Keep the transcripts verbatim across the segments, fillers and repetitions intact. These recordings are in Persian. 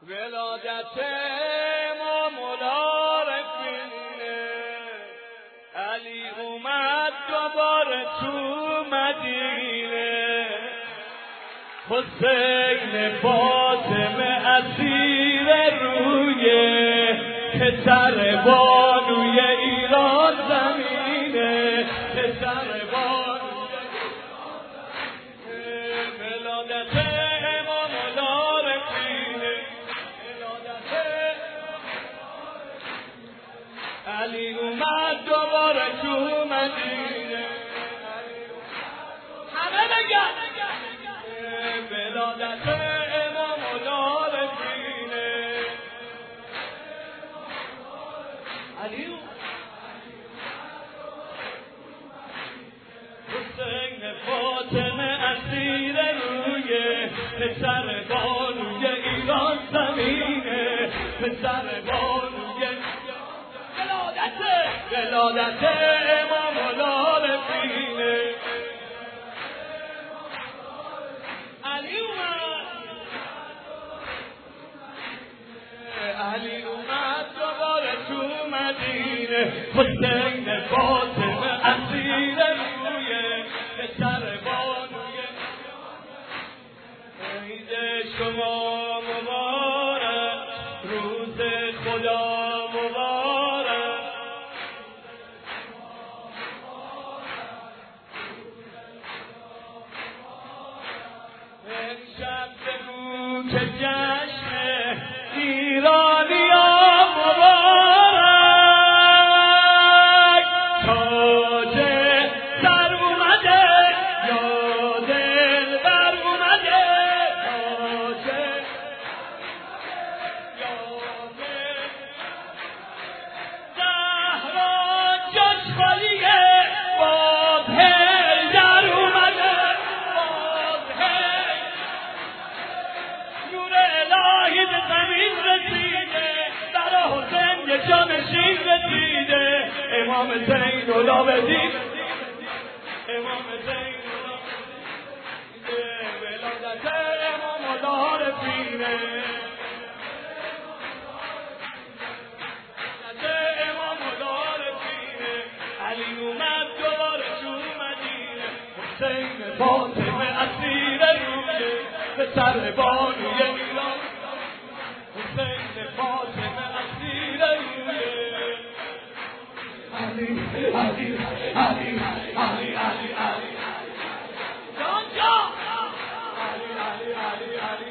ولادت ما مولا رفیقه علی اومد دوباره تو مدینه حسین فاطمه اسیر روی پسر بانوی ایران زمینه پسر بانوی ولادت امام مولا رفیقه علی اومد دوباره تو مدینه همه بگن ولادت امام مولا رفیقه علی حسین فاطمه اسیر روی پسر بانوی ایران زمینه پسر بانوی ولادت امام مولا رفیقه علی اومد علی اومد دوباره تو مدینه حسین فاطمه اسیر روی پسر بانوی عید شما مبارک روز خدا مبارک امشب بگو که جشن ایرانی ها مبارک تاج سر اومده یا دل بر اومده تاج یا دل زهرا جاش خالیه باز هی در اومده باز هی نور الهی به زمین رسیده در حسین یه جانشین رسیده امام زین العابدین امام زین العابدین ولادت امام مولا رفیقه امام مولا رفیقه علی اومد دوباره تو مدینه حسین فاطمه اسیر روی پسر بانوی ایران حسین فاطمه اسیر روی علی علی علی علی علی علی جان جان علی علی علی علی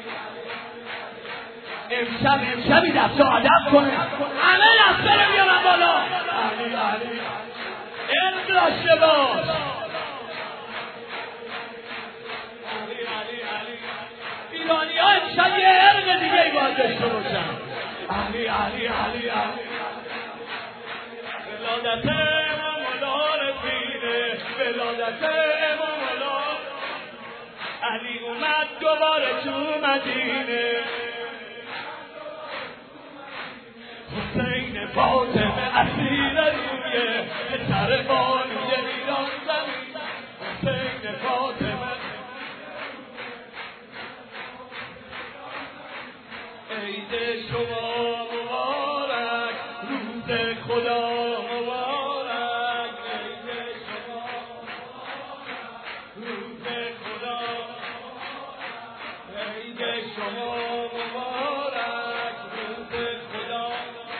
امشب امشبی دست و ادب کنه همه دست بره بیارم بالا علی علی ارد داشته باش علی علی علی ایرانی ها امشب یه ارد دیگه ای باید داشته باشن علی علی علی علی ولادت امام مولا رفیقه ولادت امام مولا علی اومد دوباره تو مدینه حسین فاطمه اسیر روی پسر بانوی ایران زمین حسین فاطمه عید شما مبارک روز خدا مبارک عید شما روز خدا عید شما مبارک روز خدا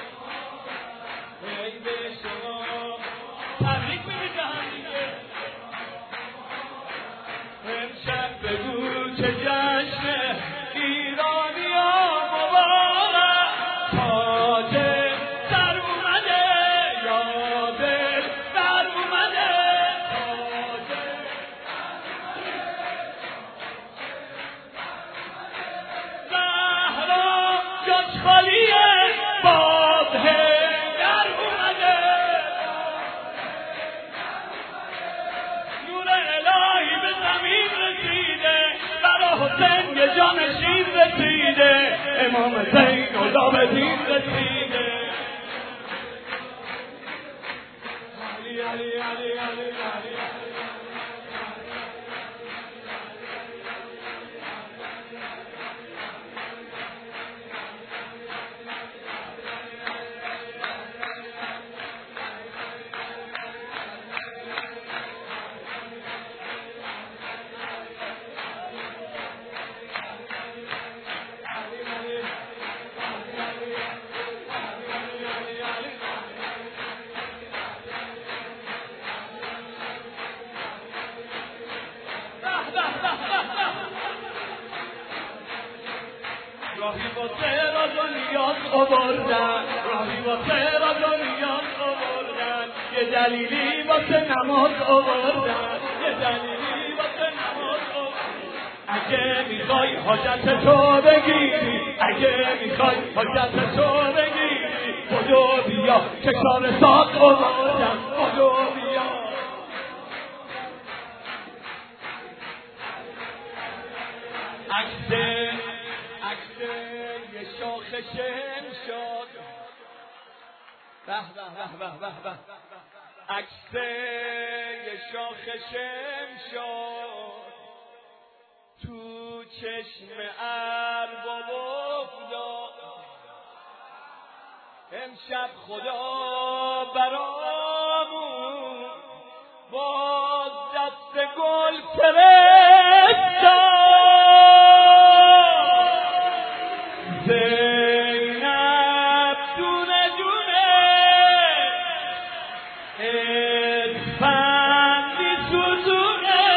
عید شما تبریک میگید به هم دیگه امشب بگو که جشن ایرانی ها مبارک تاج سر اومده یا دل سر اومده تاج زهرا جاش خالیه باز در اومده نور الهی به زمین رسیده برا حسین یه جانشین رسیده امام زین العابدین رسیده علی علی علی علی علی راهی واسه را دنیات آوردن، راهی واسه را دنیات آوردن، یه دلیلی واسه نماز آوردن، یه دلیلی واسه نماز آوردن. اگه میخوای حاجت تو بگیری، اگه میخوای حاجت تو بگیری، بدو بیا که کار ساز آوردن، بدو بیا. عکسه عکسه یه شاخ شمشاد، به به به به به، عکسه یه شاخ شمشاد تو چشم ارباب افتاد. امشب خدا برامون باز دست گل فرستاد. زینب دونه دونه اسفندی سوزونه،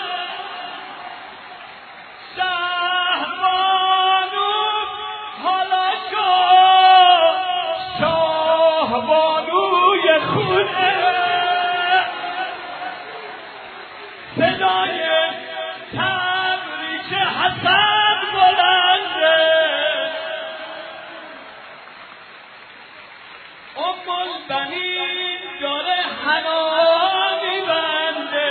شهبانو حالا شد شاهبانوی خونه. صدای تبریک حسن بلنده، ام البنین داره حنا میبنده،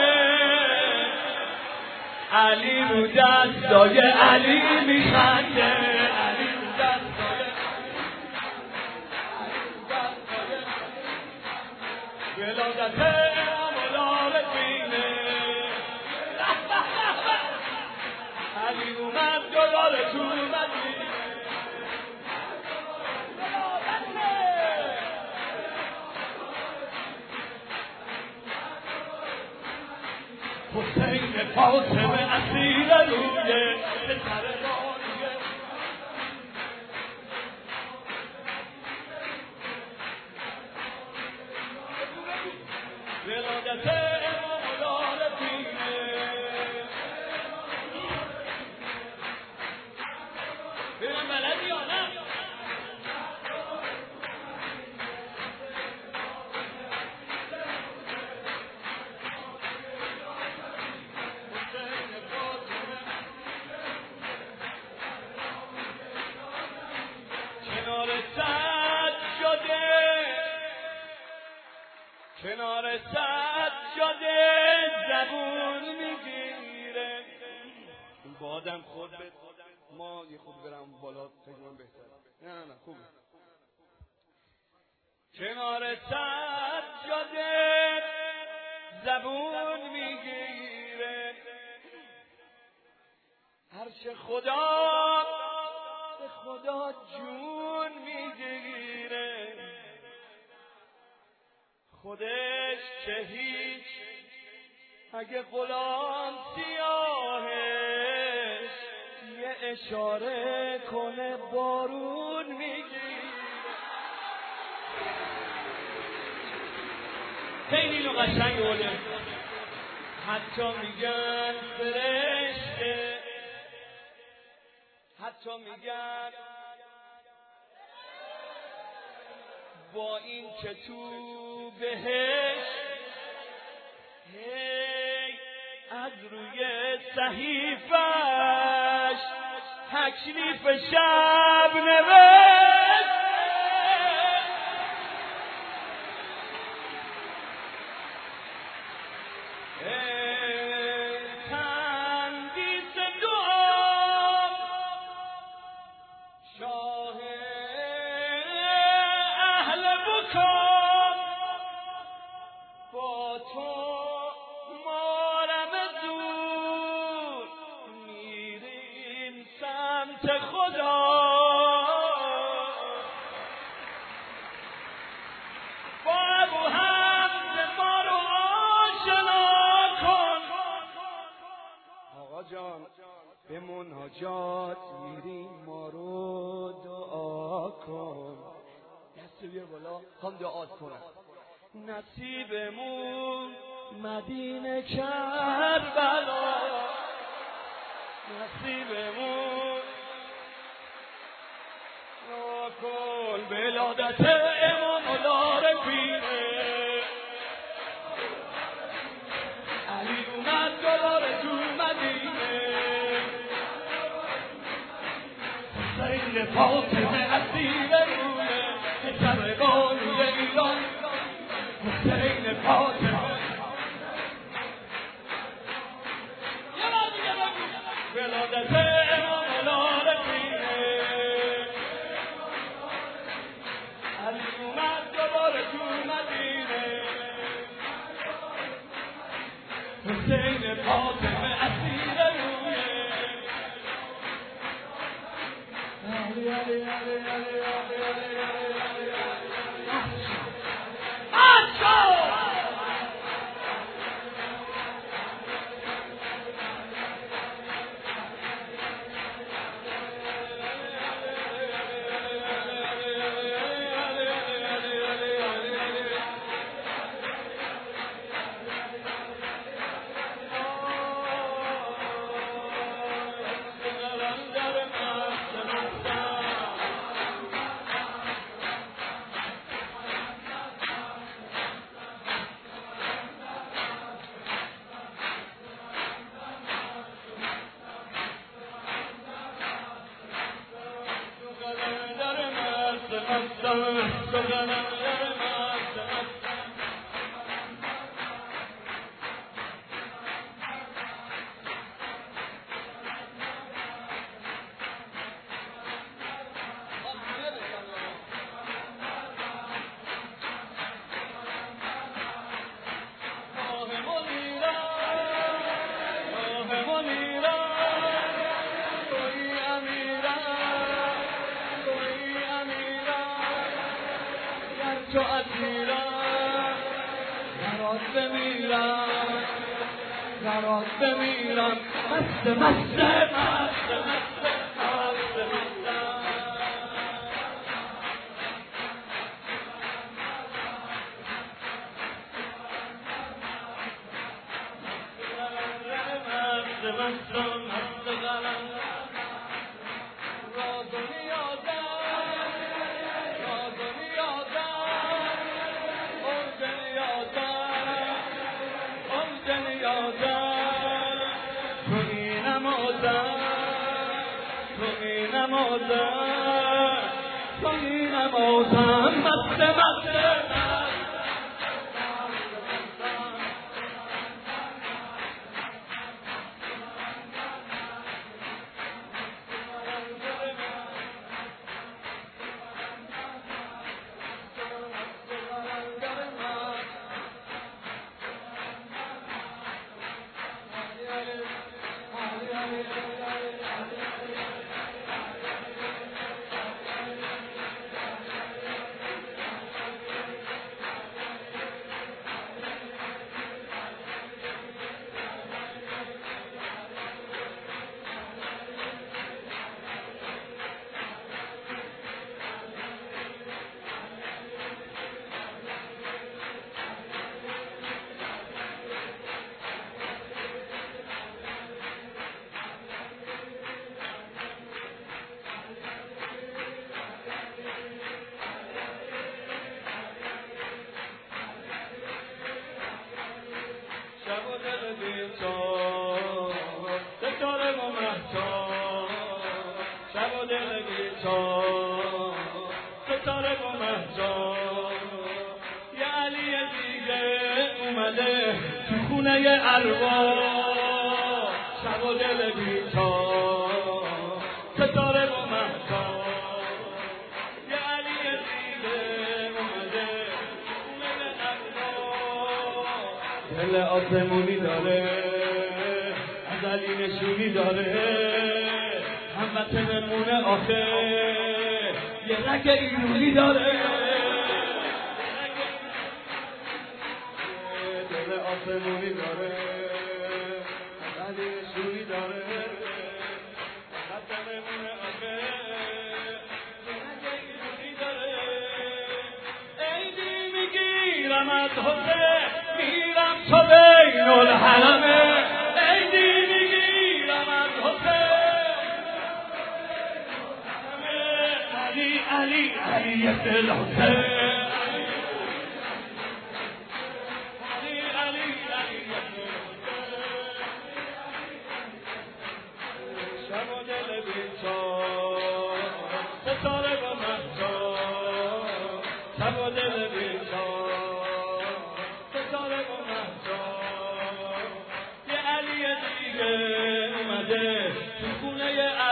علی رو دستای علی میخنده، علی رو دستای ولادت امام العارفینه. علی اومد دلار تو مدینه، حسین فاطمه اسیر رویه پسر راریه. ولادت امام العارفینه. ببین بلدی یا نه؟ کنار سجاده، کنار سجاده زبون میگیره. این بادم خود به ما یه خود برم بالا تجربه بهتره. نه نه نه خوبه. کنار سجاده زبون میگیره، هرچ خدا به خدا جون میگیره. خودش که هیچ اگه غلام سیاهش یه اشاره کنه بارون میگیره. خیلی اینو قشنگ بوده. حتی میگن فرشته، حتی میگن با این که تو بهش هی از روی صحیفش تکلیف شب نوشت. تندیس دعا شاه اهل بکا، با تو مارم زود میریم سمت خدا. با ابو حمد ما رو آشنا کن. آقا جان به مناجات میریم ما رو دعا کن. دست بیا بالا هم دعا کنم. نصیبمون مدینه کربلا، نصیبمون کل ولادت امام العارفینه علی اومد دوباره تو مدینه حسین فاطمه اسیر رونه پسر بانوی ایران حسین فاطمه ولادت امام العارفینه علی اومد دوباره تو مدینه حسین فاطمه اسیر رونه علی علی علی علی علی علی تو ازمیرم برات بمیرم برات بمیرم مست مست مست مست مست مست مست مست قلم راز و نیازم راز و نیازم تو می نمازم مست مست ستاره و مهتاب شب و دل بیتاب ستاره و مهتاب یه علی دیگه اومده تو خونه ارواح شب و دل بیتاب ستاره و مهتاب یه علی دیگه اومده تو خونه ارواح دل آسمونی داره ازلی نشونی داره هموطنمونه آخه یه رگ ایرونی داره دل آسمونی داره ازلی نشونی داره هموطنمونه آخه یه رگ ایرونی داره عیدی میگیرم از حسه میرم تا بین الحرمه ابن الحسین ستاره و مهتاب شب و دل بیچار ستاره و مهتاب یه علی دیگه اومده تو خونه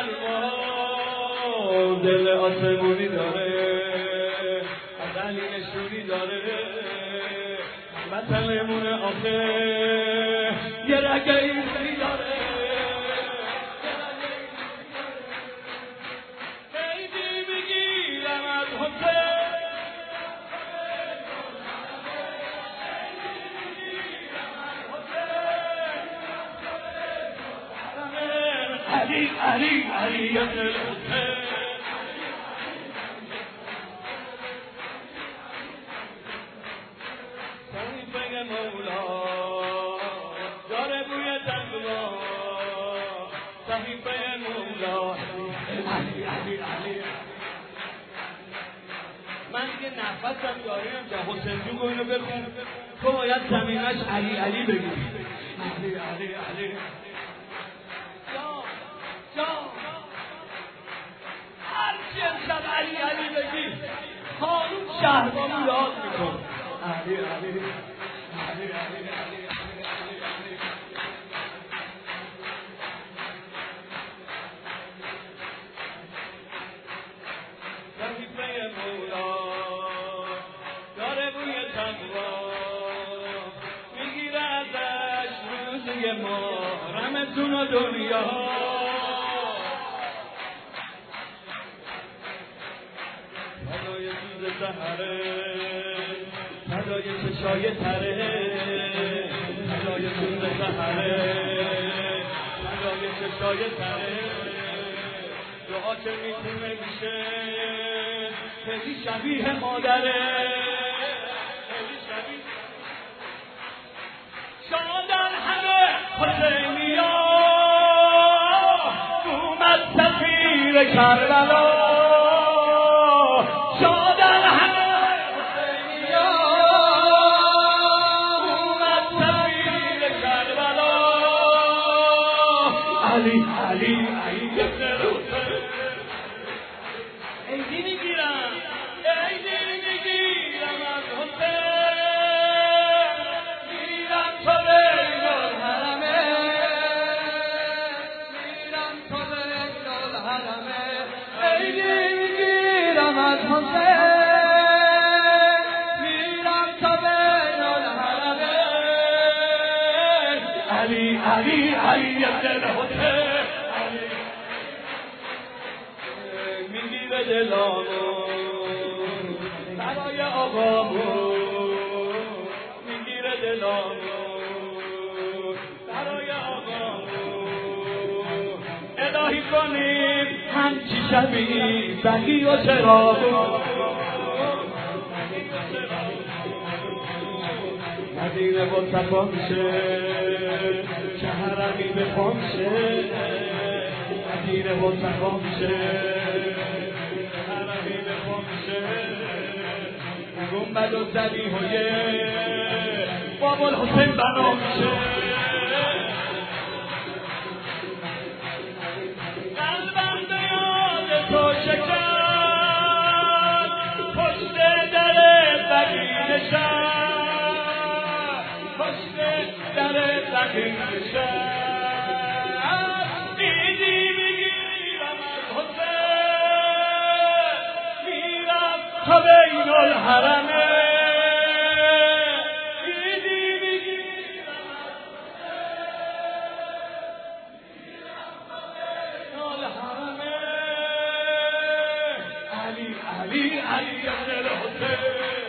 الوان دل آسمونی داره از علی نشونی داره وطنمون آخه یه رگه ایزی داره علی علی علی ابن الحسین صحیفه مولا داره بوی تقوا صحیفه مولا علی علی علی من دیگه نفسم داریم که حسین جون اینو بخون تو باید زمینش علی علی بگی علی علی علی هرچی امشب علی علی بگی خانوم شهربانو یاد میکن علی علی علی علی علی صحیفه مولا داره بوی تقوا میگیره ازش روزی ما رمزون و دنیا فدای سوز سحره فدای چشای تره فدای سوز سحره فدای چشای تره دعا که میتونه میشه خیلی شبیه مادره خیلی شبیه شادن همه حسینیا اومد سفیر کربلا شادن همه حسینیا اومد سفیر کربلا علی علی علی ابن الحسین ایدی میگیرم ایدی میگیرم از حسین میرم تو بین الحرمه میرم تو بین الحرمه ایدی میگیرم از حسین میرم تو بین الحرمه علی علی علی ابن الحسین میگیره دلامو برای آقامو میگیره دلامو برای آقامو الهی کنیم همچی شبیه بقی و چراغو مدینه با صفا میشه که حرمی به پا میشه مدینه با صفا میشه حرمی به پا میشه گنبد و ذبیحه باب الحسین بنا میشه قلبم به یاد تو شکست پشت در بقی نشست پشت در بقی نشست دیدی میگیرم از حسین میرم تا بین الحرمه دیدی میگیرم از حسین میرم تا بین الحرمه علی علی علی ابن الحسین